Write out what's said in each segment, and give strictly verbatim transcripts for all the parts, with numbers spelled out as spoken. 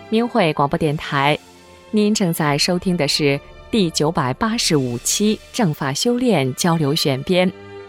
明慧广播电台，您正在收听的是第九百八十五期正法修炼交流选编。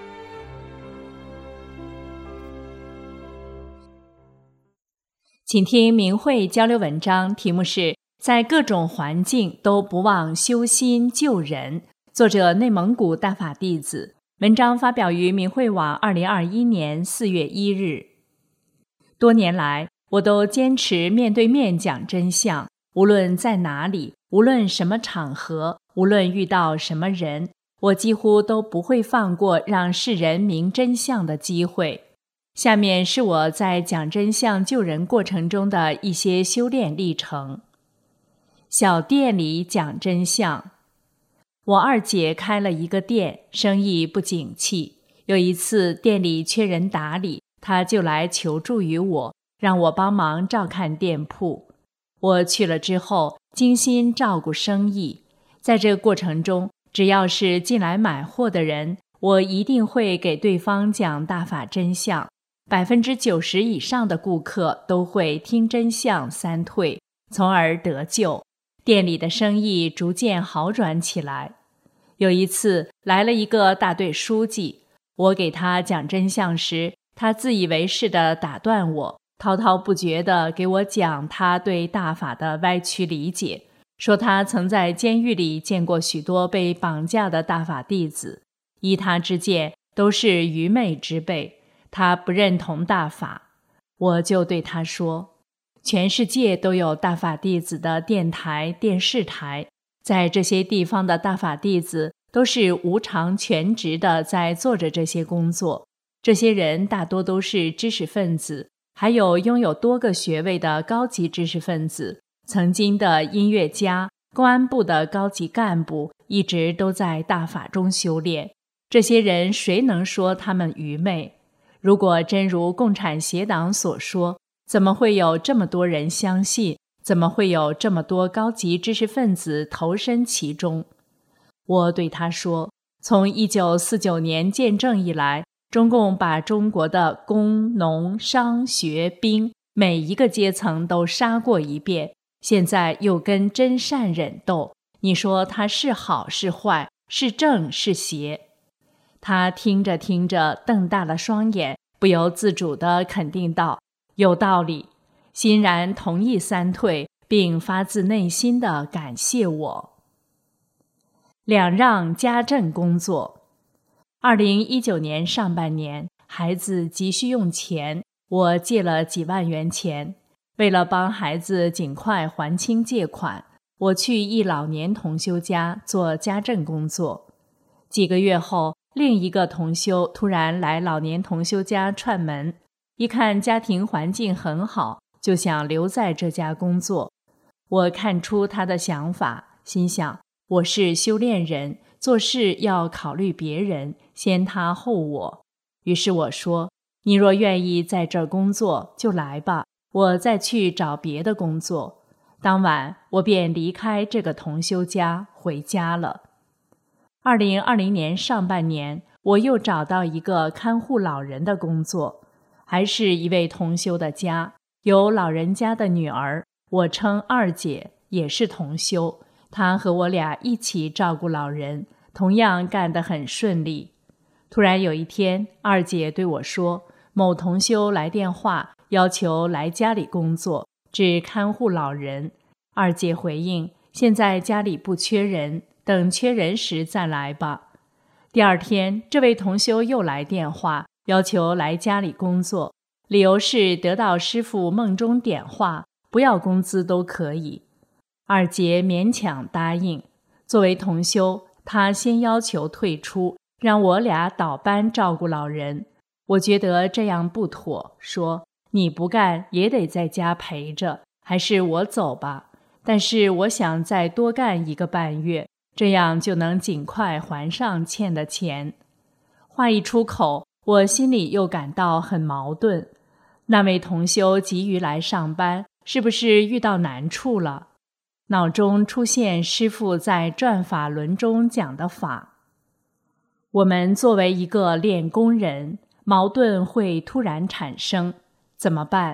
请听明慧交流文章，题目是在各种环境都不忘修心救人，作者内蒙古大法弟子，文章发表于明慧网二零二一年四月一日。多年来，我都坚持面对面讲真相，无论在哪里，无论什么场合，无论遇到什么人，我几乎都不会放过让世人明真相的机会。下面是我在讲真相救人过程中的一些修炼历程。小店里讲真相。我二姐开了一个店，生意不景气。有一次店里缺人打理，她就来求助于我，让我帮忙照看店铺。我去了之后，精心照顾生意。在这个过程中，只要是进来买货的人，我一定会给对方讲大法真相。百分之九十以上的顾客都会听真相三退，从而得救。店里的生意逐渐好转起来。有一次来了一个大队书记，我给他讲真相时，他自以为是地打断我，滔滔不绝地给我讲他对大法的歪曲理解，说他曾在监狱里见过许多被绑架的大法弟子，依他之见都是愚昧之辈，他不认同大法。我就对他说，全世界都有大法弟子的电台、电视台，在这些地方的大法弟子都是无偿全职的在做着这些工作。这些人大多都是知识分子，还有拥有多个学位的高级知识分子，曾经的音乐家、公安部的高级干部，一直都在大法中修炼。这些人谁能说他们愚昧？如果真如共产协党所说，怎么会有这么多人相信？怎么会有这么多高级知识分子投身其中？我对他说，从一九四九年建政以来，中共把中国的工、农、商、学、兵每一个阶层都杀过一遍，现在又跟真善忍斗，你说他是好是坏，是正是邪？他听着听着瞪大了双眼，不由自主地肯定道，有道理，欣然同意三退，并发自内心地感谢我。两让家政工作。二零一九年上半年，孩子急需用钱，我借了几万元钱。为了帮孩子尽快还清借款，我去一老年同修家做家政工作。几个月后，另一个同修突然来老年同修家串门，一看家庭环境很好，就想留在这家工作。我看出他的想法，心想，我是修炼人，做事要考虑别人，先他后我。于是我说，你若愿意在这儿工作，就来吧，我再去找别的工作。当晚我便离开这个同修家回家了。二零二零年上半年，我又找到一个看护老人的工作，还是一位同修的家，有老人家的女儿，我称二姐，也是同修，她和我俩一起照顾老人，同样干得很顺利。突然有一天，二姐对我说，某同修来电话，要求来家里工作，只看护老人。二姐回应，现在家里不缺人，等缺人时再来吧。第二天，这位同修又来电话，要求来家里工作，理由是得到师父梦中点化，不要工资都可以。二姐勉强答应。作为同修，她先要求退出，让我俩倒班照顾老人。我觉得这样不妥，说你不干也得在家陪着，还是我走吧。但是我想再多干一个半月，这样就能尽快还上欠的钱。话一出口，我心里又感到很矛盾。那位同修急于来上班，是不是遇到难处了？脑中出现师父在转法轮中讲的法。我们作为一个练功人，矛盾会突然产生，怎么办？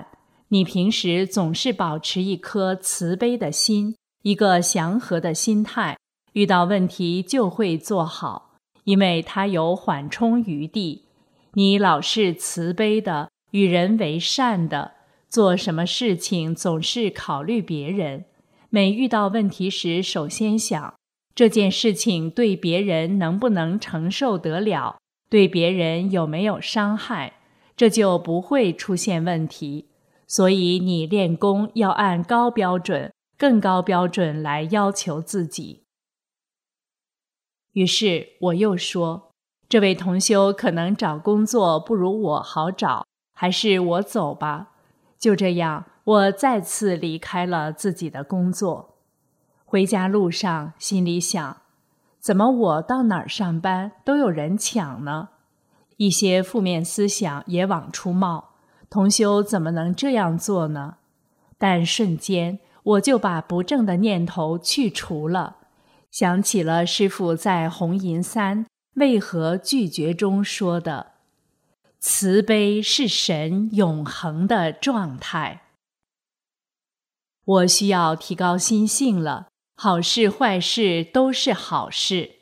你平时总是保持一颗慈悲的心，一个祥和的心态，遇到问题就会做好，因为它有缓冲余地。你老是慈悲的，与人为善的，做什么事情总是考虑别人。每遇到问题时，首先想这件事情对别人能不能承受得了，对别人有没有伤害，这就不会出现问题。所以你练功要按高标准、更高标准来要求自己。于是我又说，这位同修可能找工作不如我好找，还是我走吧。就这样，我再次离开了自己的工作。回家路上，心里想，怎么我到哪儿上班都有人抢呢？一些负面思想也往出冒，同修怎么能这样做呢？但瞬间，我就把不正的念头去除了，想起了师父在红银三为何拒绝中说的，慈悲是神永恒的状态。我需要提高心性了，好事坏事都是好事。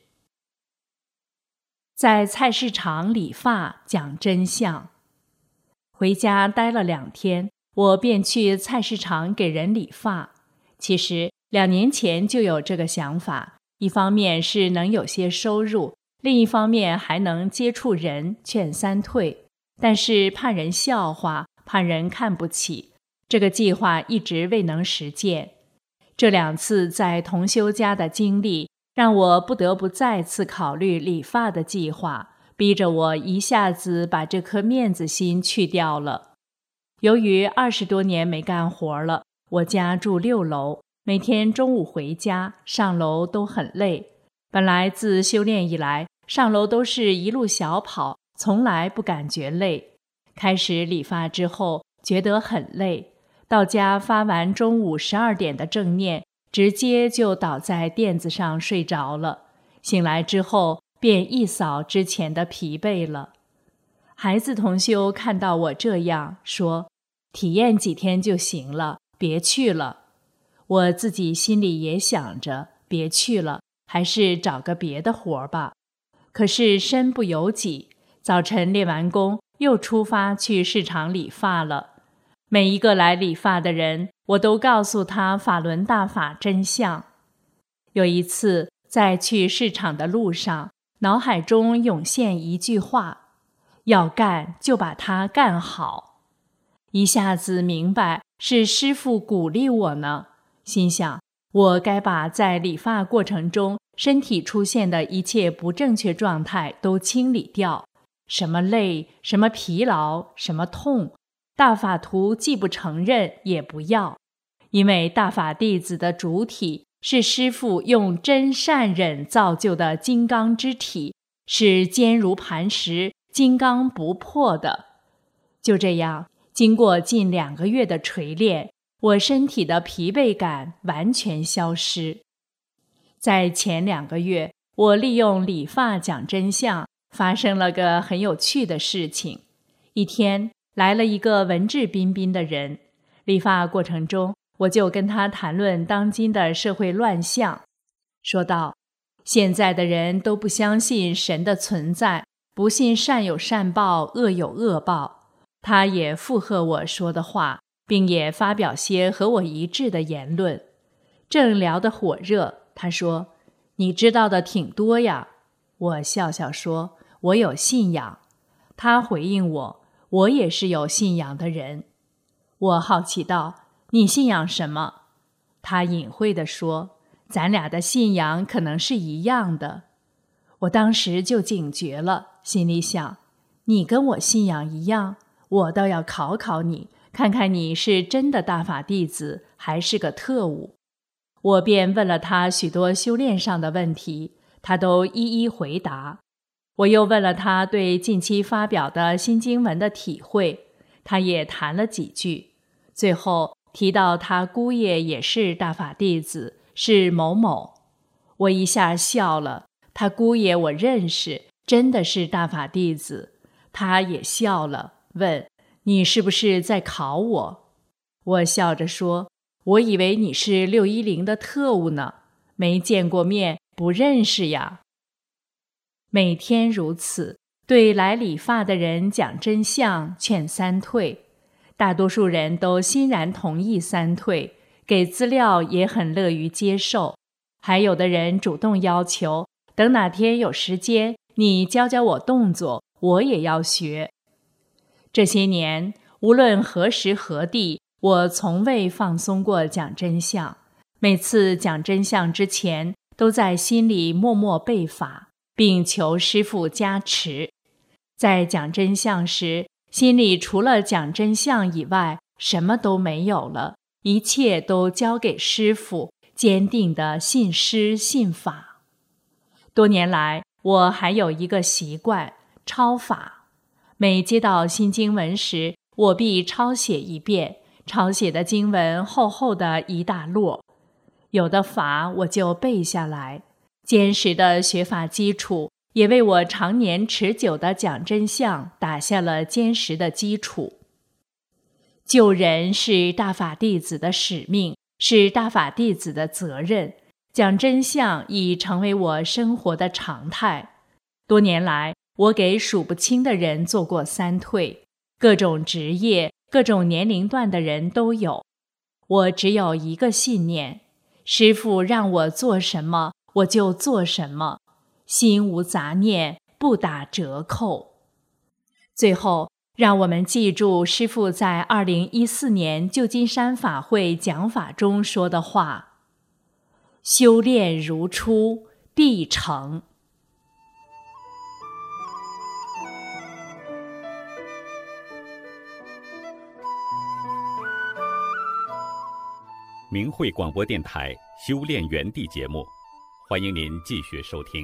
在菜市场理发讲真相。回家待了两天，我便去菜市场给人理发。其实两年前就有这个想法，一方面是能有些收入，另一方面还能接触人，劝三退。但是怕人笑话，怕人看不起，这个计划一直未能实践。这两次在同修家的经历，让我不得不再次考虑理发的计划，逼着我一下子把这颗面子心去掉了。由于二十多年没干活了，我家住六楼，每天中午回家，上楼都很累。本来自修炼以来，上楼都是一路小跑，从来不感觉累。开始理发之后，觉得很累。到家发完中午十二点的正念，直接就倒在垫子上睡着了。醒来之后，便一扫之前的疲惫了。孩子同修看到我这样，说：“体验几天就行了，别去了。”我自己心里也想着，别去了，还是找个别的活吧。可是身不由己，早晨练完功，又出发去市场理发了。每一个来理发的人，我都告诉他法轮大法真相。有一次，在去市场的路上，脑海中涌现一句话：要干就把它干好。一下子明白是师父鼓励我呢，心想我该把在理发过程中身体出现的一切不正确状态都清理掉，什么累，什么疲劳，什么痛，大法图既不承认也不要，因为大法弟子的主体是师父用真善忍造就的金刚之体，是坚如磐石，金刚不破的。就这样，经过近两个月的锤炼，我身体的疲惫感完全消失。在前两个月，我利用理发讲真相，发生了个很有趣的事情。一天，来了一个文质彬彬的人，理发过程中，我就跟他谈论当今的社会乱象，说道：现在的人都不相信神的存在，不信善有善报，恶有恶报。他也附和我说的话，并也发表些和我一致的言论。正聊得火热，他说：你知道的挺多呀。我笑笑说：我有信仰。他回应我：我也是有信仰的人。我好奇道：你信仰什么？他隐晦地说：咱俩的信仰可能是一样的。我当时就警觉了，心里想：你跟我信仰一样，我倒要考考你，看看你是真的大法弟子，还是个特务。我便问了他许多修炼上的问题，他都一一回答。我又问了他对近期发表的新经文的体会，他也谈了几句。最后提到他姑爷也是大法弟子，是某某。我一下笑了，他姑爷我认识，真的是大法弟子。他也笑了，问：你是不是在考我？ 我笑着说，我以为你是六一零的特务呢，没见过面，不认识呀。每天如此，对来理发的人讲真相，劝三退。大多数人都欣然同意三退，给资料也很乐于接受。还有的人主动要求，等哪天有时间，你教教我动作，我也要学。这些年，无论何时何地，我从未放松过讲真相。每次讲真相之前，都在心里默默背法，并求师父加持。在讲真相时，心里除了讲真相以外，什么都没有了，一切都交给师父，坚定地信师信法。多年来，我还有一个习惯，抄法。每接到新经文时，我必抄写一遍，抄写的经文厚厚的一大摞。有的法我就背下来，坚实的学法基础也为我常年持久的讲真相打下了坚实的基础。救人是大法弟子的使命，是大法弟子的责任，讲真相已成为我生活的常态。多年来，我给数不清的人做过三退，各种职业、各种年龄段的人都有。我只有一个信念，师父让我做什么，我就做什么，心无杂念，不打折扣。最后，让我们记住师父在二零一四年旧金山法会讲法中说的话：修炼如初，必成。 明慧广播电台修炼园地节目，欢迎您继续收听。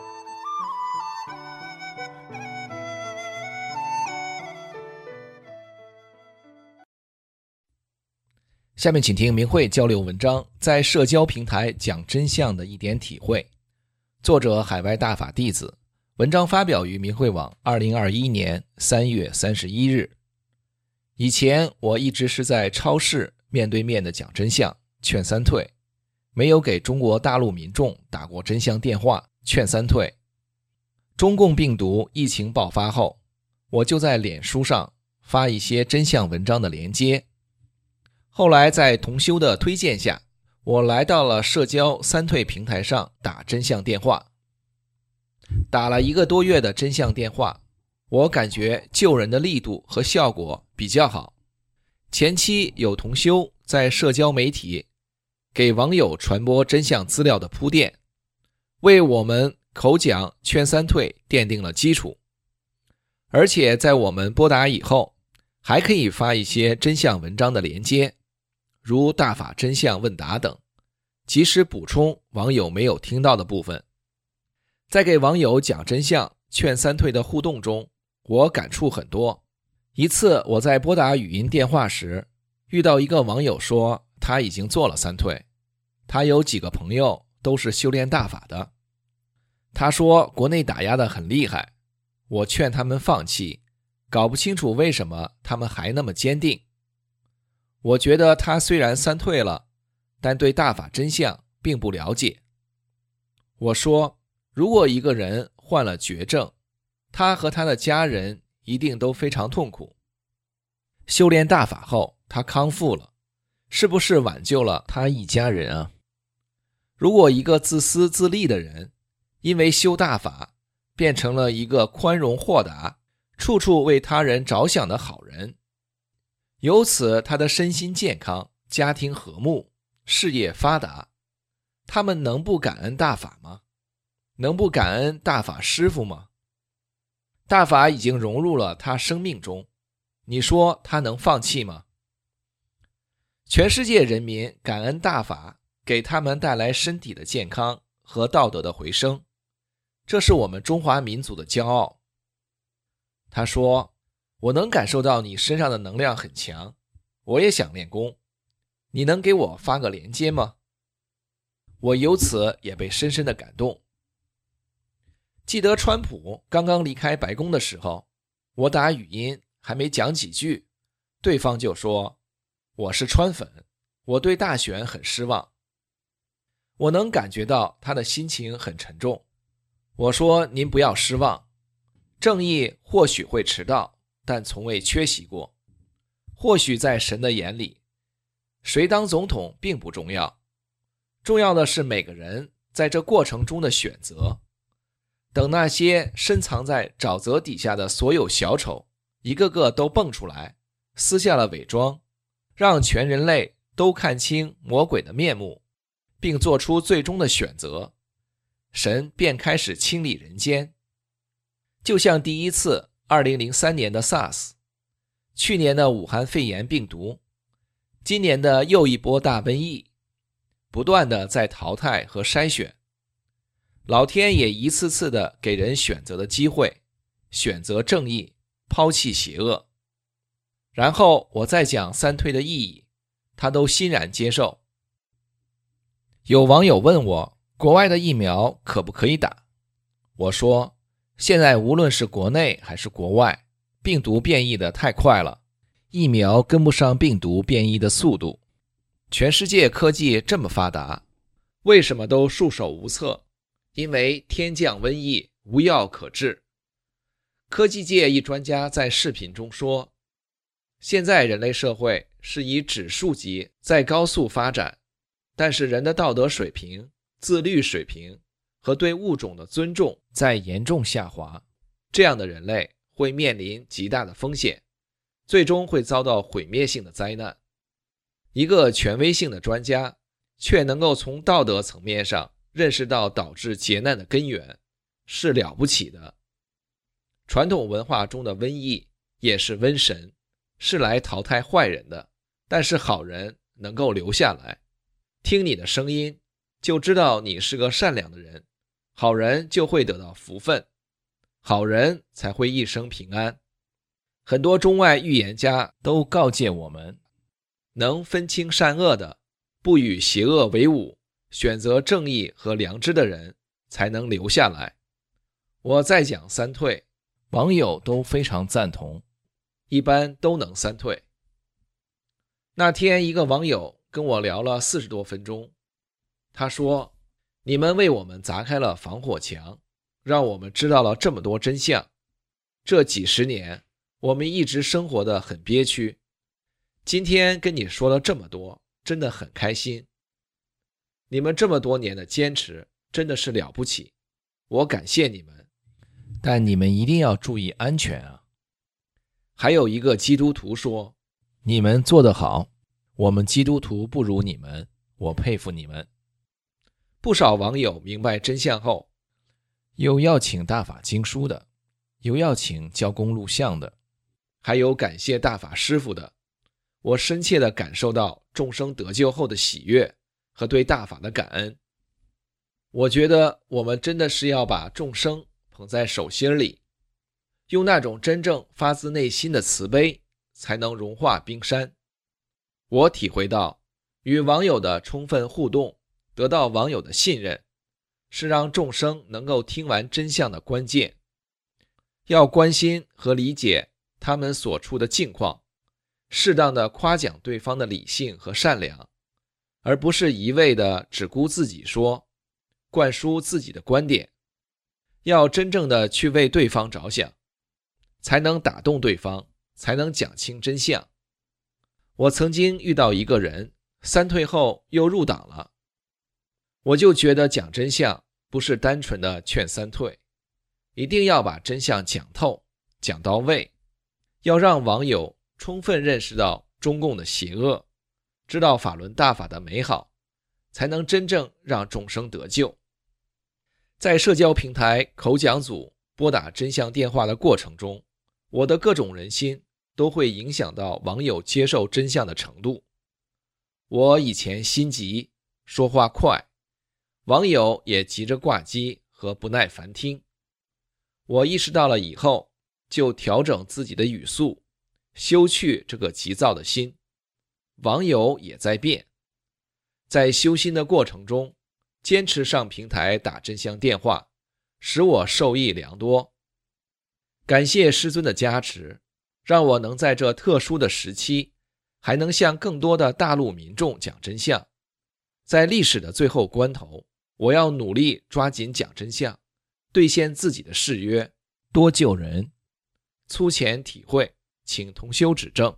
下面请听明慧交流文章，在社交平台讲真相的一点体会。作者海外大法弟子，文章发表于明慧网二零二一年三月三十一日。以前我一直是在超市面对面的讲真相，劝三退，没有给中国大陆民众打过真相电话，劝三退。中共病毒疫情爆发后，我就在脸书上发一些真相文章的连接。后来在同修的推荐下，我来到了社交三退平台上打真相电话。打了一个多月的真相电话，我感觉救人的力度和效果比较好。前期有同修在社交媒体给网友传播真相资料的铺垫，为我们口讲劝三退奠定了基础。而且在我们拨打以后，还可以发一些真相文章的连接，如大法真相问答等，及时补充网友没有听到的部分。在给网友讲真相劝三退的互动中，我感触很多。一次我在拨打语音电话时，遇到一个网友说他已经做了三退，他有几个朋友都是修炼大法的。他说国内打压得很厉害，我劝他们放弃，搞不清楚为什么他们还那么坚定。我觉得他虽然三退了，但对大法真相并不了解。我说，如果一个人患了绝症，他和他的家人一定都非常痛苦。修炼大法后，他康复了，是不是挽救了他一家人啊？如果一个自私自利的人，因为修大法，变成了一个宽容豁达、处处为他人着想的好人，由此他的身心健康，家庭和睦，事业发达，他们能不感恩大法吗？能不感恩大法师父吗？大法已经融入了他生命中，你说他能放弃吗？全世界人民感恩大法给他们带来身体的健康和道德的回升，这是我们中华民族的骄傲。他说，我能感受到你身上的能量很强，我也想练功，你能给我发个连接吗？我由此也被深深的感动。记得川普刚刚离开白宫的时候，我打语音还没讲几句，对方就说， 我是川粉，我对大选很失望。我能感觉到他的心情很沉重。我说您不要失望，正义或许会迟到，但从未缺席过。或许在神的眼里，谁当总统并不重要，重要的是每个人在这过程中的选择。等那些深藏在沼泽底下的所有小丑一个个都蹦出来，撕下了伪装，让全人类都看清魔鬼的面目，并做出最终的选择，神便开始清理人间。就像第一次二零零三年的 SARS， 去年的武汉肺炎病毒，今年的又一波大瘟疫，不断的在淘汰和筛选。老天也一次次的给人选择的机会，选择正义，抛弃邪恶。然后我再讲三退的意义，他都欣然接受。有网友问我，国外的疫苗可不可以打？我说，现在无论是国内还是国外，病毒变异的太快了，疫苗跟不上病毒变异的速度。全世界科技这么发达，为什么都束手无策？因为天降瘟疫，无药可治。科技界一专家在视频中说，现在人类社会是以指数级在高速发展，但是人的道德水平、自律水平和对物种的尊重在严重下滑。这样的人类会面临极大的风险，最终会遭到毁灭性的灾难。一个权威性的专家却能够从道德层面上认识到导致劫难的根源，是了不起的。传统文化中的瘟疫也是瘟神，是来淘汰坏人的，但是好人能够留下来。听你的声音，就知道你是个善良的人，好人就会得到福分，好人才会一生平安。很多中外预言家都告诫我们，能分清善恶的，不与邪恶为伍，选择正义和良知的人才能留下来。我再讲三退，网友都非常赞同，一般都能三退。那天一个网友跟我聊了四十多分钟，他说，你们为我们砸开了防火墙，让我们知道了这么多真相。这几十年我们一直生活得很憋屈，今天跟你说了这么多，真的很开心。你们这么多年的坚持真的是了不起，我感谢你们，但你们一定要注意安全啊。还有一个基督徒说，你们做得好，我们基督徒不如你们，我佩服你们。不少网友明白真相后，有要请大法经书的，有要请教工录像的，还有感谢大法师父的。我深切地感受到众生得救后的喜悦和对大法的感恩。我觉得我们真的是要把众生捧在手心里，用那种真正发自内心的慈悲，才能融化冰山。我体会到，与网友的充分互动，得到网友的信任，是让众生能够听完真相的关键。要关心和理解他们所处的境况，适当的夸奖对方的理性和善良，而不是一味的只顾自己说，灌输自己的观点。要真正的去为对方着想，才能打动对方，才能讲清真相。我曾经遇到一个人，三退后又入党了，我就觉得讲真相不是单纯的劝三退，一定要把真相讲透，讲到位，要让网友充分认识到中共的邪恶，知道法轮大法的美好，才能真正让众生得救。在社交平台口讲组拨打真相电话的过程中，我的各种人心都会影响到网友接受真相的程度。我以前心急，说话快，网友也急着挂机和不耐烦听。我意识到了以后，就调整自己的语速，修去这个急躁的心。网友也在变，在修心的过程中，坚持上平台打真相电话，使我受益良多。感谢师尊的加持，让我能在这特殊的时期还能向更多的大陆民众讲真相。在历史的最后关头，我要努力抓紧讲真相，兑现自己的誓约，多救人。粗浅体会，请同修指正。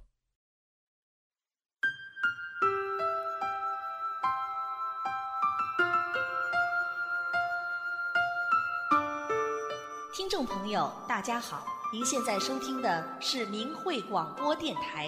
听众朋友大家好，您现在收听的是明慧广播电台。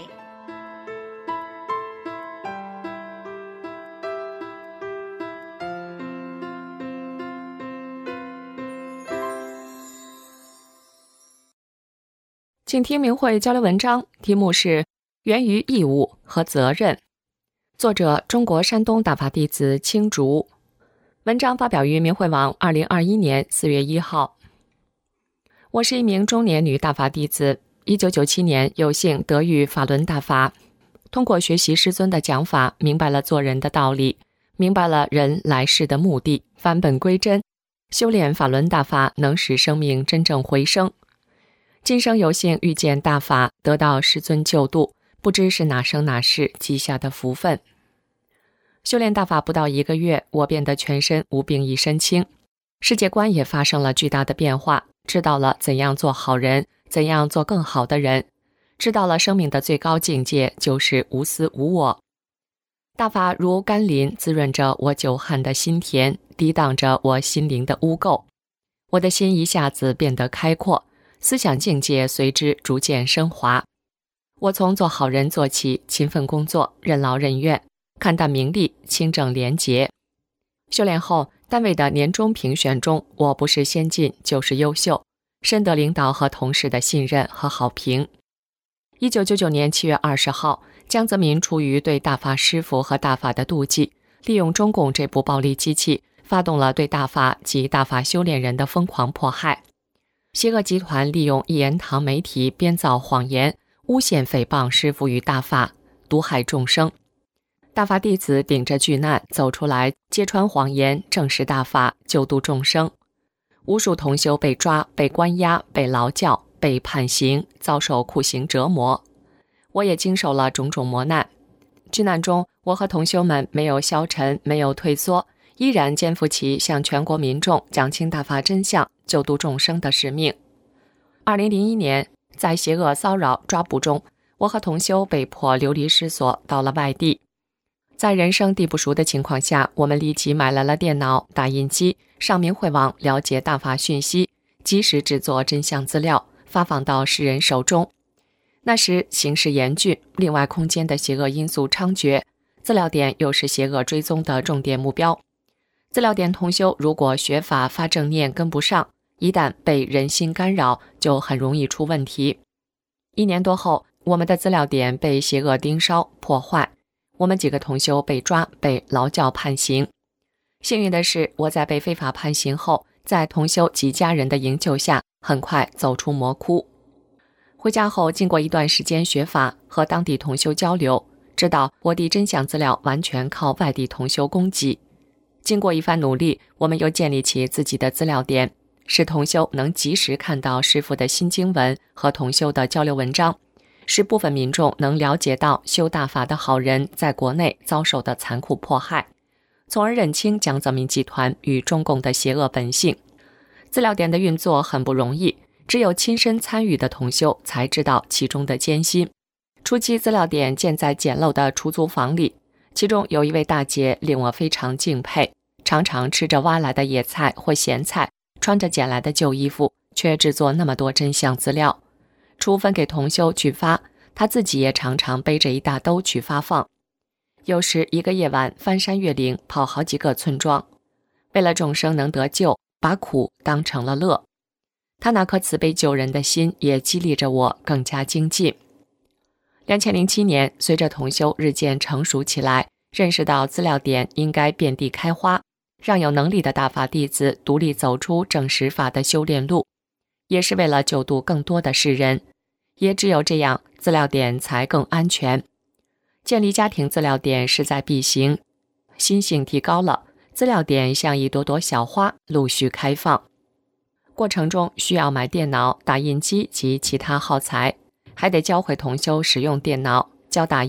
请听明慧交流文章，题目是源于义务和责任，作者中国山东大法弟子青竹。文章发表于明慧网二零二一年四月一号。我是一名中年女大法弟子，一九九七年有幸得遇法轮大法，通过学习师尊的讲法，明白了做人的道理，明白了人来世的目的，返本归真，修炼法轮大法能使生命真正回升。今生有幸遇见大法，得到师尊救度，不知是哪生哪世积下的福分。修炼大法不到一个月，我变得全身无病一身轻，世界观也发生了巨大的变化，知道了怎样做好人，怎样做更好的人，知道了生命的最高境界就是无私无我。大法如甘霖，滋润着我久旱的心田，抵挡着我心灵的污垢。我的心一下子变得开阔，思想境界随之逐渐升华。我从做好人做起，勤奋工作，任劳任怨，看淡名利，清正廉洁。修炼后，单位的年终评选中，我不是先进就是优秀，深得领导和同事的信任和好评。一九九九年七月二十号，江泽民出于对大法师父和大法的妒忌，利用中共这部暴力机器，发动了对大法及大法修炼人的疯狂迫害。邪恶集团利用一言堂媒体编造谎言，诬陷诽谤师父与大法，毒害众生。大法弟子顶着巨难走出来，揭穿谎言，证实大法，救度众生。无数同修被抓、被关押、被劳教、被判刑，遭受酷刑折磨。我也经受了种种磨难。巨难中，我和同修们没有消沉，没有退缩，依然肩负起向全国民众讲清大法真相，救度众生的使命。二零零一年，在邪恶骚扰抓捕中，我和同修被迫流离失所，到了外地。在人生地不熟的情况下，我们立即买来了电脑、打印机，上明慧网了解大法讯息，及时制作真相资料，发放到世人手中。那时形势严峻，另外空间的邪恶因素猖獗，资料点又是邪恶追踪的重点目标。资料点同修如果学法发正念跟不上，一旦被人心干扰，就很容易出问题。一年多后，我们的资料点被邪恶盯梢破坏，我们几个同修被抓，被劳教判刑。幸运的是，我在被非法判刑后，在同修及家人的营救下，很快走出魔窟。回家后，经过一段时间学法，和当地同修交流，知道我的真相资料完全靠外地同修供给。经过一番努力，我们又建立起自己的资料点，使同修能及时看到师父的新经文和同修的交流文章，使部分民众能了解到修大法的好人在国内遭受的残酷迫害，从而认清江泽民集团与中共的邪恶本性。资料点的运作很不容易，只有亲身参与的同修才知道其中的艰辛。初期资料点建在简陋的出租房里，其中有一位大姐令我非常敬佩，常常吃着挖来的野菜或咸菜，穿着捡来的旧衣服，却制作那么多真相资料。除分给同修去发，他自己也常常背着一大兜去发放。有时一个夜晚翻山越岭，跑好几个村庄，为了众生能得救，把苦当成了乐。他那颗慈悲救人的心也激励着我更加精进。二零零七年，随着同修日渐成熟起来，认识到资料点应该遍地开花，让有能力的大法弟子独立走出正实法的修炼路，也是为了救度更多的世人。也只有这样，资料点才更安全。建立家庭资料点势在必行，心性提高了，资料点像一朵朵小花陆续开放。过程中需要买电脑、打印机及其他耗材，还得教会同修使用电脑、教打印、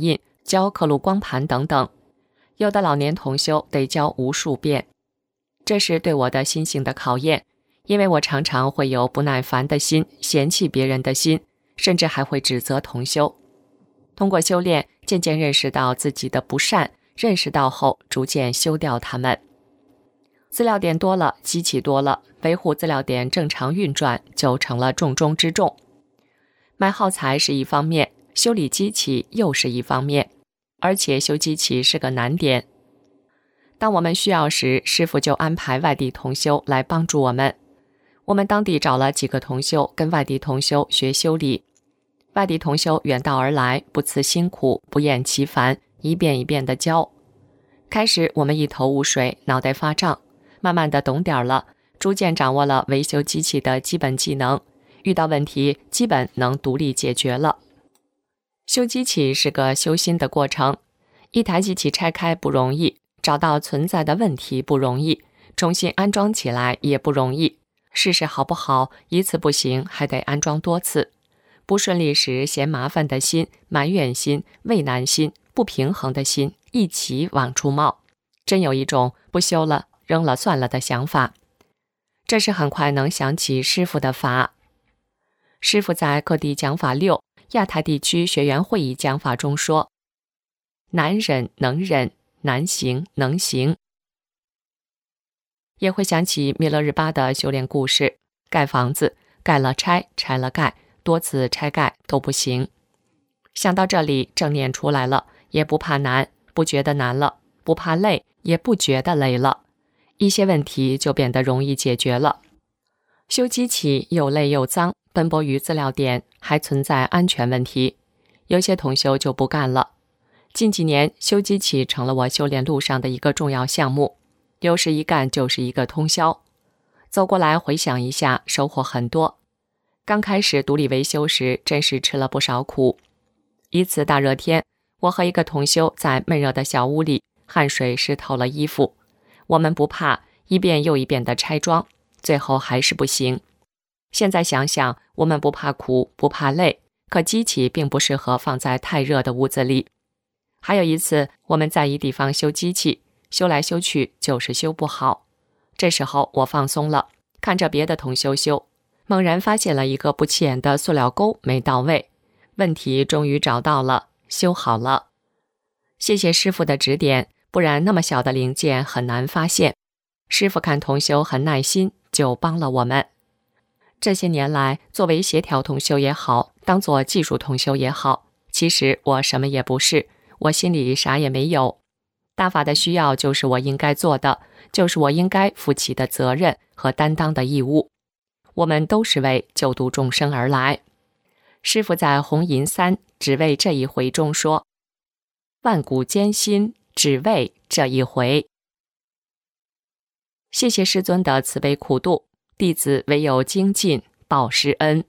教刻录光盘等等，有的老年同修得教无数遍。这是对我的心性的考验，因为我常常会有不耐烦的心，嫌弃别人的心，甚至还会指责同修。通过修炼，渐渐认识到自己的不善，认识到后逐渐修掉它们。资料点多了，机器多了，维护资料点正常运转就成了重中之重。买耗材是一方面，修理机器又是一方面，而且修机器是个难点。当我们需要时，师父就安排外地同修来帮助我们。我们当地找了几个同修跟外地同修学修理。外地同修远道而来，不辞辛苦，不厌其烦，一遍一遍地教。开始我们一头雾水，脑袋发胀，慢慢地懂点了，逐渐掌握了维修机器的基本技能，遇到问题基本能独立解决了。修机器是个修心的过程，一台机器拆开不容易，找到存在的问题不容易，重新安装起来也不容易，试试好不好，一次不行还得安装多次。不顺利时，嫌麻烦的心、埋怨心、畏难心、不平衡的心一起往出冒，真有一种不修了扔了算了的想法。这是很快能想起师父的法。师父在各地讲法六亚太地区学员会议讲法中说，难忍能忍，难行能行。也会想起弥勒日巴的修炼故事，盖房子盖了拆，拆了盖，多次拆盖都不行。想到这里，正念出来了，也不怕难，不觉得难了，不怕累，也不觉得累了，一些问题就变得容易解决了。修机器又累又脏，奔波于资料点，还存在安全问题，有些同修就不干了。近几年，修机器成了我修炼路上的一个重要项目，有时一干就是一个通宵。走过来回想一下，收获很多。刚开始独立维修时，真是吃了不少苦。一次大热天，我和一个同修在闷热的小屋里，汗水湿透了衣服。我们不怕，一遍又一遍的拆装，最后还是不行。现在想想，我们不怕苦，不怕累，可机器并不适合放在太热的屋子里。还有一次，我们在一地方修机器，修来修去就是修不好。这时候我放松了，看着别的同修修，猛然发现了一个不起眼的塑料钩没到位，问题终于找到了，修好了。谢谢师父的指点，不然那么小的零件很难发现。师父看同修很耐心，就帮了我们。这些年来，作为协调同修也好，当做技术同修也好，其实我什么也不是，我心里啥也没有。大法的需要就是我应该做的，就是我应该负起的责任和担当的义务。我们都是为救度众生而来。师父在红银三只为这一回中说，万古艰辛，只为这一回。谢谢师尊的慈悲苦度，弟子唯有精进报师恩。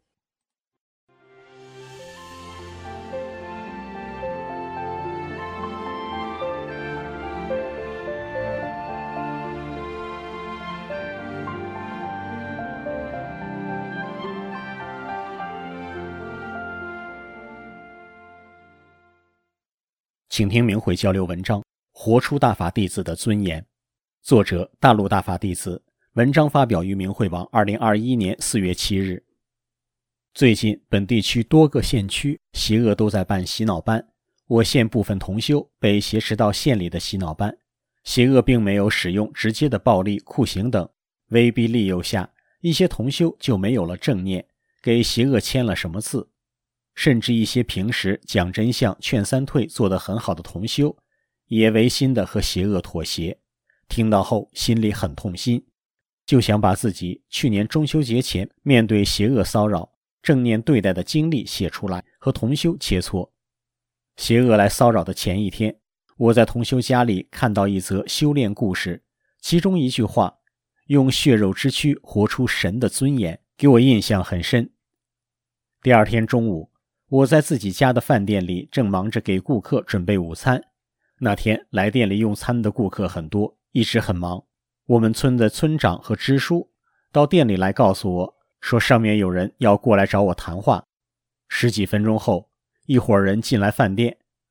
请听明慧交流文章，活出大法弟子的尊严。作者大陆大法弟子，文章发表于明慧网二零二一年四月七日。最近本地区多个县区邪恶都在办洗脑班，我县部分同修被挟持到县里的洗脑班，邪恶并没有使用直接的暴力、酷刑等，威逼利诱下，一些同修就没有了正念，给邪恶签了什么字。甚至一些平时讲真相、劝三退做得很好的同修，也违心的和邪恶妥协。听到后心里很痛心，就想把自己去年中秋节前面对邪恶骚扰正念对待的经历写出来，和同修切磋。邪恶来骚扰的前一天，我在同修家里看到一则修炼故事，其中一句话，用血肉之躯活出神的尊严，给我印象很深。第二天中午，我在自己家的饭店里正忙着给顾客准备午餐。那天来店里用餐的顾客很多，一直很忙。我们村的村长和支书到店里来告诉我，说上面有人要过来找我谈话。十几分钟后，一伙人进来饭店，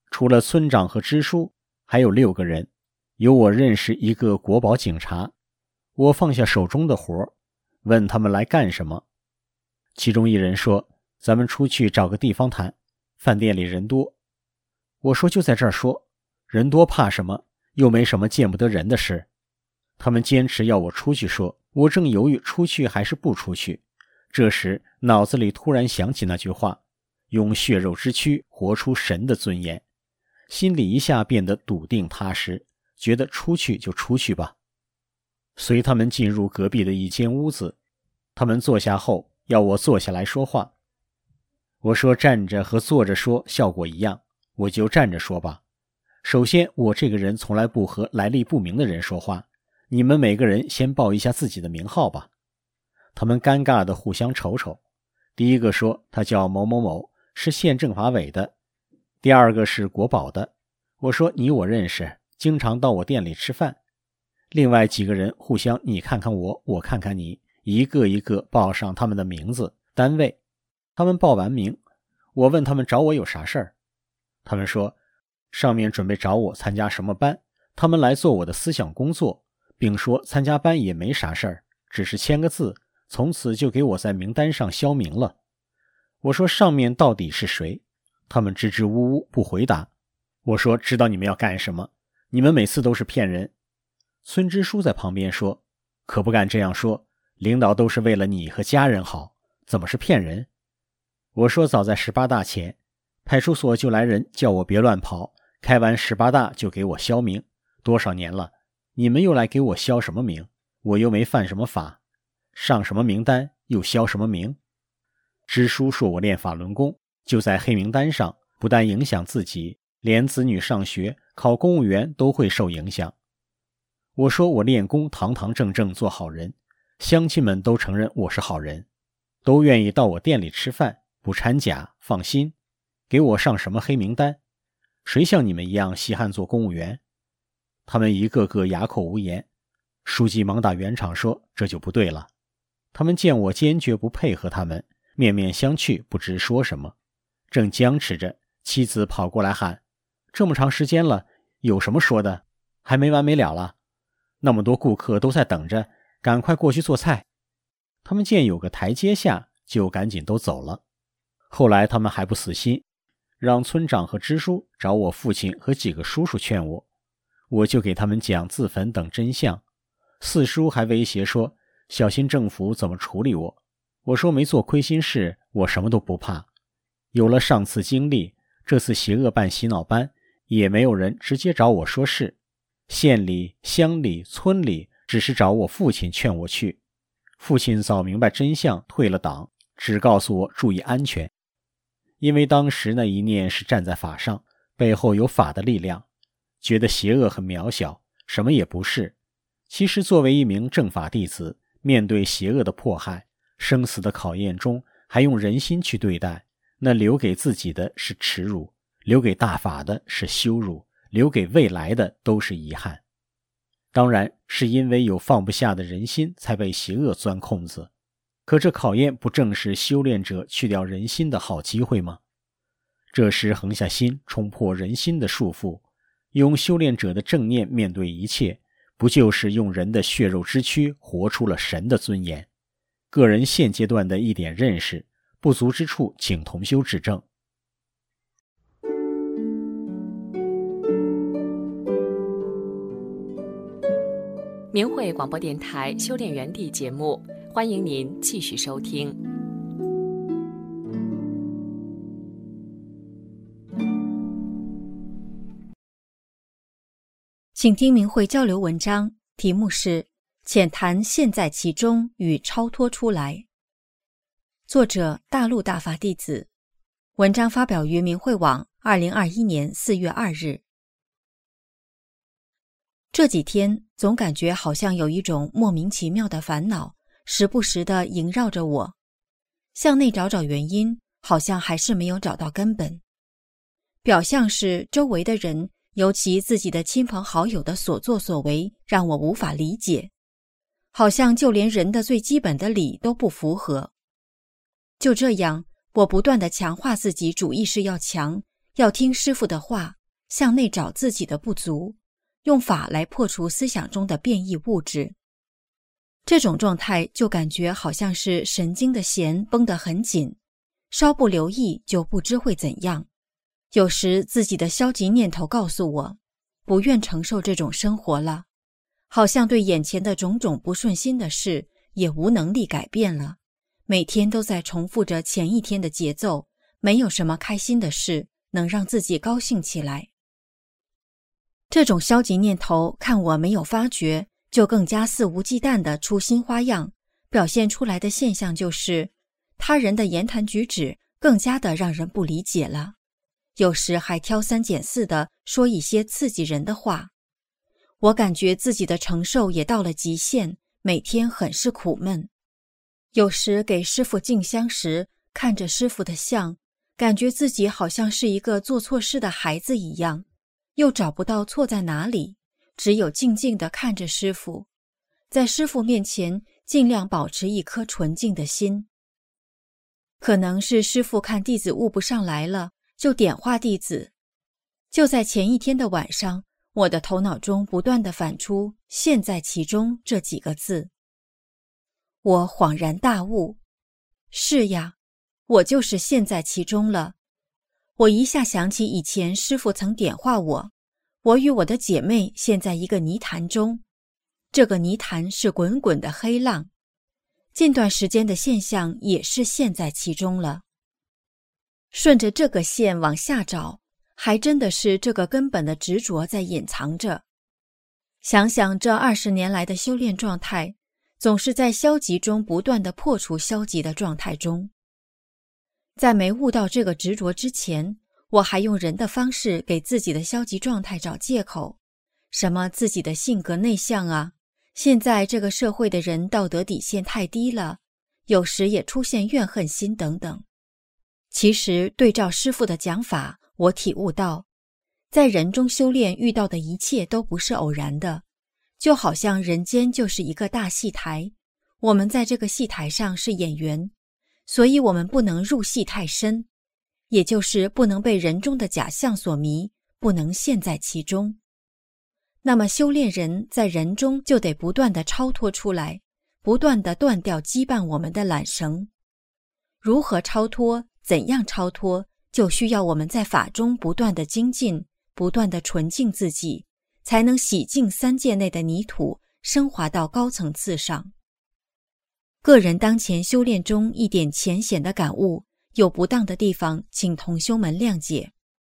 除了村长和支书，还有六个人，有我认识一个国保警察。我放下手中的活，问他们来干什么。其中一人说，咱们出去找个地方谈，饭店里人多。我说就在这儿说，人多怕什么，又没什么见不得人的事。他们坚持要我出去说，我正犹豫出去还是不出去。这时脑子里突然想起那句话，用血肉之躯活出神的尊严，心里一下变得笃定踏实，觉得出去就出去吧。随他们进入隔壁的一间屋子，他们坐下后要我坐下来说话。我说站着和坐着说效果一样，我就站着说吧。首先，我这个人从来不和来历不明的人说话，你们每个人先报一下自己的名号吧。他们尴尬地互相瞅瞅。第一个说他叫某某某，是县政法委的。第二个是国保的。我说你我认识，经常到我店里吃饭。另外几个人互相你看看我，我看看你，一个一个报上他们的名字、单位。他们报完名，我问他们找我有啥事儿。他们说上面准备找我参加什么班，他们来做我的思想工作，并说参加班也没啥事儿，只是签个字，从此就给我在名单上消名了。我说上面到底是谁？他们支支吾吾不回答。我说知道你们要干什么，你们每次都是骗人。孙支书在旁边说，可不敢这样说，领导都是为了你和家人好，怎么是骗人？我说早在十八大前，派出所就来人叫我别乱跑，开完十八大就给我消名，多少年了，你们又来给我消什么名？我又没犯什么法，上什么名单又消什么名？支书说我练法轮功，就在黑名单上，不但影响自己，连子女上学考公务员都会受影响。我说我练功堂堂正正做好人，乡亲们都承认我是好人，都愿意到我店里吃饭，不掺假，放心。给我上什么黑名单？谁像你们一样稀罕做公务员？他们一个个哑口无言。书记忙打圆场说这就不对了。他们见我坚决不配合他们，面面相觑，不知说什么。正僵持着，妻子跑过来喊，这么长时间了，有什么说的？还没完没了了？那么多顾客都在等着，赶快过去做菜。他们见有个台阶下，就赶紧都走了。后来他们还不死心，让村长和支书找我父亲和几个叔叔劝我，我就给他们讲自焚等真相。四叔还威胁说小心政府怎么处理我。我说没做亏心事，我什么都不怕。有了上次经历，这次邪恶办洗脑班，也没有人直接找我说事。县里、乡里、村里只是找我父亲劝我去。父亲早明白真相，退了党，只告诉我注意安全。因为当时那一念是站在法上，背后有法的力量，觉得邪恶很渺小，什么也不是。其实作为一名正法弟子，面对邪恶的迫害，生死的考验中，还用人心去对待，那留给自己的是耻辱，留给大法的是羞辱，留给未来的都是遗憾。当然是因为有放不下的人心，才被邪恶钻空子。可这考验不正是修炼者去掉人心的好机会吗？这时横下心，冲破人心的束缚，用修炼者的正念面对一切，不就是用人的血肉之躯活出了神的尊严？个人现阶段的一点认识，不足之处请同修指正。 明慧广播电台修炼园地节目，欢迎您继续收听。 请听明慧交流文章，题目是浅谈陷在其中与超脱出来。作者大陆大法弟子，文章发表于明慧网二零二一年四月二日。这几天总感觉好像有一种莫名其妙的烦恼，时不时地萦绕着我。向内找找原因，好像还是没有找到根本。表象是周围的人，尤其自己的亲朋好友的所作所为，让我无法理解。好像就连人的最基本的理都不符合。就这样，我不断地强化自己主意识要强，要听师父的话， 向内找自己的不足，用法来破除思想中的变异物质。这种状态就感觉好像是神经的弦绷得很紧，稍不留意就不知会怎样。有时自己的消极念头告诉我，不愿承受这种生活了，好像对眼前的种种不顺心的事也无能力改变了，每天都在重复着前一天的节奏，没有什么开心的事能让自己高兴起来。这种消极念头看我没有发觉，就更加肆无忌惮地出新花样，表现出来的现象就是他人的言谈举止更加的让人不理解了，有时还挑三拣四地说一些刺激人的话。我感觉自己的承受也到了极限，每天很是苦闷。有时给师父敬香时，看着师父的像，感觉自己好像是一个做错事的孩子一样，又找不到错在哪里，只有静静地看着师父，在师父面前尽量保持一颗纯净的心。可能是师父看弟子悟不上来了，就点化弟子。就在前一天的晚上，我的头脑中不断地反出现在其中这几个字。我恍然大悟，是呀，我就是现在其中了。我一下想起以前师父曾点化我，我与我的姐妹陷在一个泥潭中，这个泥潭是滚滚的黑浪，近段时间的现象也是陷在其中了。顺着这个线往下找，还真的是这个根本的执着在隐藏着。想想这二十年来的修炼状态，总是在消极中不断地破除消极的状态中。在没悟到这个执着之前，我还用人的方式给自己的消极状态找借口，什么自己的性格内向啊，现在这个社会的人道德底线太低了，有时也出现怨恨心等等。其实对照师父的讲法，我体悟到，在人中修炼遇到的一切都不是偶然的，就好像人间就是一个大戏台，我们在这个戏台上是演员，所以我们不能入戏太深，也就是不能被人中的假象所迷，不能陷在其中。那么修炼人在人中就得不断地超脱出来，不断地断掉羁绊我们的缆绳。如何超脱，怎样超脱，就需要我们在法中不断地精进，不断地纯净自己，才能洗净三界内的泥土，升华到高层次上。个人当前修炼中一点浅显的感悟，有不当的地方，请同修们谅解。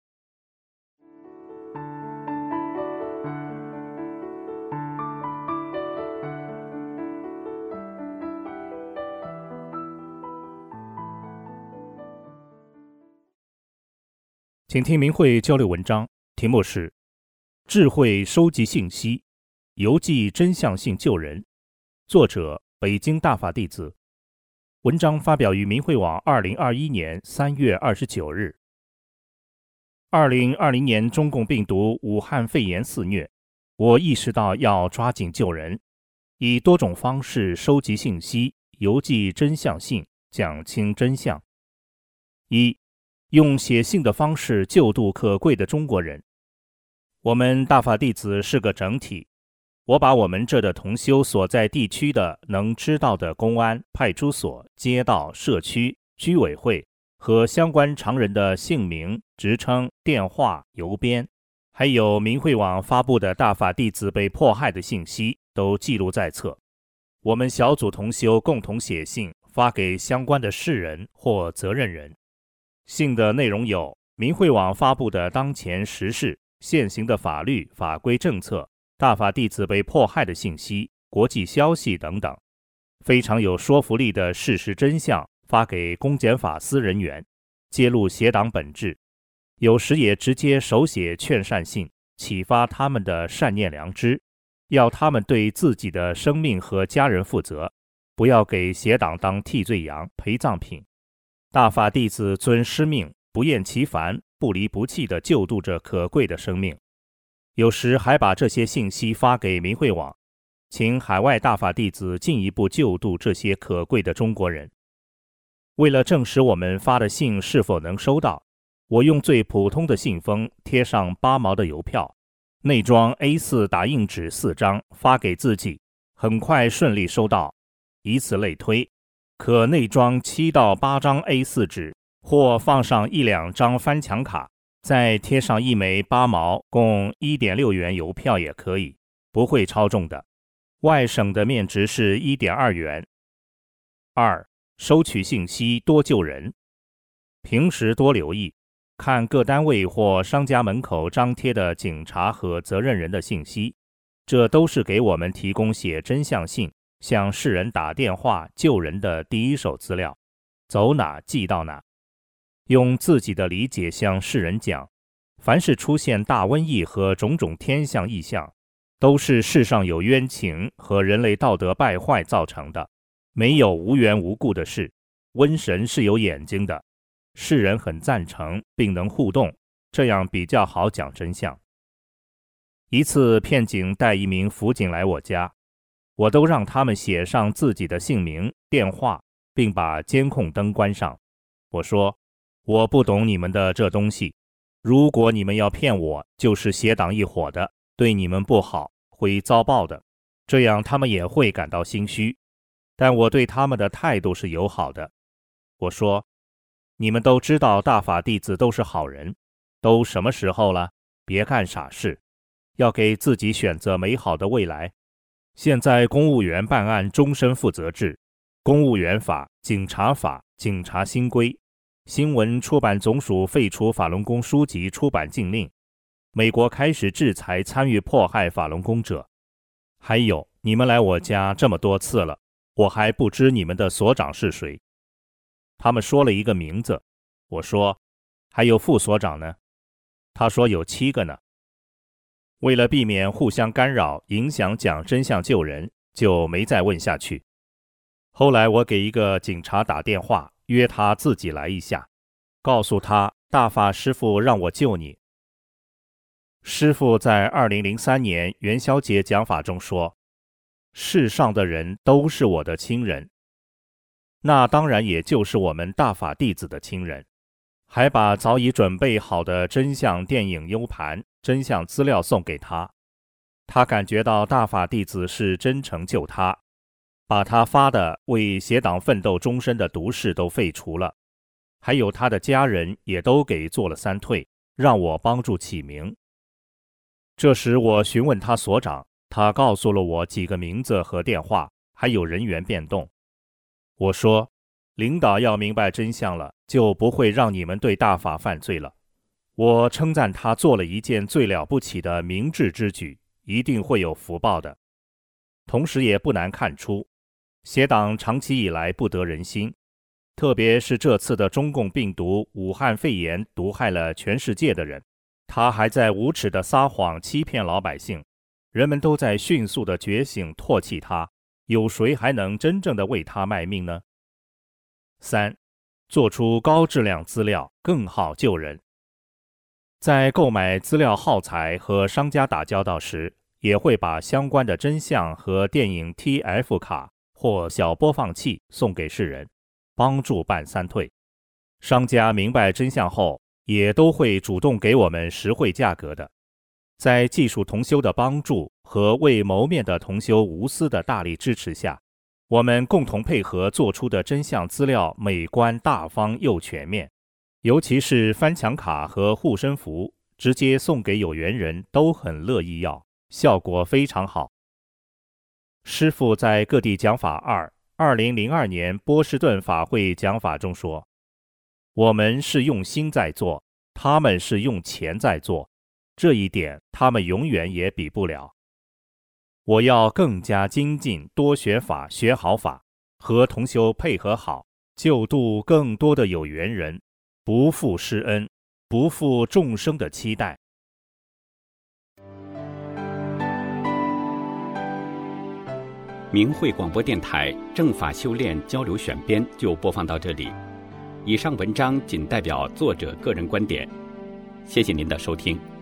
请听明慧交流文章，题目是智慧收集信息，邮寄真相性救人，作者北京大法弟子。文章发表于明慧网二零二一年三月二十九日。二零二零年中共病毒武汉肺炎肆虐，我意识到要抓紧救人，以多种方式收集信息，邮寄真相性，讲清真相。一、用写信的方式救度可贵的中国人。我们大法弟子是个整体，我把我们这的同修所在地区的能知道的公安、派出所、街道、社区、居委会和相关常人的姓名、职称、电话、邮编，还有明慧网发布的大法弟子被迫害的信息，都记录在册。我们小组同修共同写信发给相关的事人或责任人。信的内容有明慧网发布的当前时事、现行的法律法规政策、大法弟子被迫害的信息、国际消息等等，非常有说服力的事实真相发给公检法司人员，揭露邪党本质，有时也直接手写劝善信，启发他们的善念良知，要他们对自己的生命和家人负责，不要给邪党当替罪羊、陪葬品。大法弟子遵师命，不厌其烦，不离不弃地救度着可贵的生命。有时还把这些信息发给明慧网，请海外大法弟子进一步救度这些可贵的中国人。为了证实我们发的信是否能收到， 我用最普通的信封贴上八毛的邮票，内装 A 四 打印纸四张，发给自己，很快顺利收到。以此类推，可内装七到八张 A 四 纸，或放上一两张翻墙卡，再贴上一枚八毛，共 一点六元邮票也可以，不会超重的。外省的面值是 一点二元。二、收取信息多救人。平时多留意，看各单位或商家门口张贴的警察和责任人的信息，这都是给我们提供写真相信、向世人打电话救人的第一手资料，走哪记到哪。用自己的理解向世人讲，凡是出现大瘟疫和种种天象异象，都是世上有冤情和人类道德败坏造成的，没有无缘无故的事。瘟神是有眼睛的，世人很赞成并能互动，这样比较好讲真相。一次骗警带一名辅警来我家，我都让他们写上自己的姓名、电话，并把监控灯关上。我说，我不懂你们的这东西，如果你们要骗我，就是邪党一伙的，对你们不好，会遭报的，这样他们也会感到心虚。但我对他们的态度是友好的。我说，你们都知道大法弟子都是好人，都什么时候了？别干傻事，要给自己选择美好的未来。现在公务员办案终身负责制，公务员法、警察法、警察新规，新闻出版总署废除法轮功书籍出版禁令，美国开始制裁参与迫害法轮功者。还有，你们来我家这么多次了，我还不知你们的所长是谁。他们说了一个名字，我说，还有副所长呢？他说有七个呢。为了避免互相干扰，影响讲真相救人，就没再问下去。后来我给一个警察打电话，约他自己来一下，告诉他大法师父让我救你。师父在二零零三年元宵节讲法中说，世上的人都是我的亲人，那当然也就是我们大法弟子的亲人。还把早已准备好的真相电影 U 盘、真相资料送给他。他感觉到大法弟子是真诚救他，把他发的为邪党奋斗终身的毒誓都废除了，还有他的家人也都给做了三退，让我帮助起名。这时我询问他所长，他告诉了我几个名字和电话，还有人员变动。我说，领导要明白真相了，就不会让你们对大法犯罪了。我称赞他做了一件最了不起的明智之举，一定会有福报的。同时也不难看出，邪党长期以来不得人心，特别是这次的中共病毒武汉肺炎毒害了全世界的人，他还在无耻地撒谎欺骗老百姓，人们都在迅速地觉醒唾弃他，有谁还能真正地为他卖命呢？三、做出高质量资料更好救人。在购买资料耗材和商家打交道时，也会把相关的真相和电影 T F 卡或小播放器送给世人，帮助办三退。商家明白真相后，也都会主动给我们实惠价格的。在技术同修的帮助和为谋面的同修无私的大力支持下，我们共同配合做出的真相资料美观大方又全面，尤其是翻墙卡和护身符，直接送给有缘人都很乐意要，效果非常好。师父在各地讲法二二零零二年波士顿法会讲法中说，我们是用心在做，他们是用钱在做，这一点他们永远也比不了。我要更加精进，多学法，学好法，和同修配合好，救度更多的有缘人，不负师恩，不负众生的期待。 明慧广播电台正法修炼交流选编就播放到这里，以上文章仅代表作者个人观点，谢谢您的收听。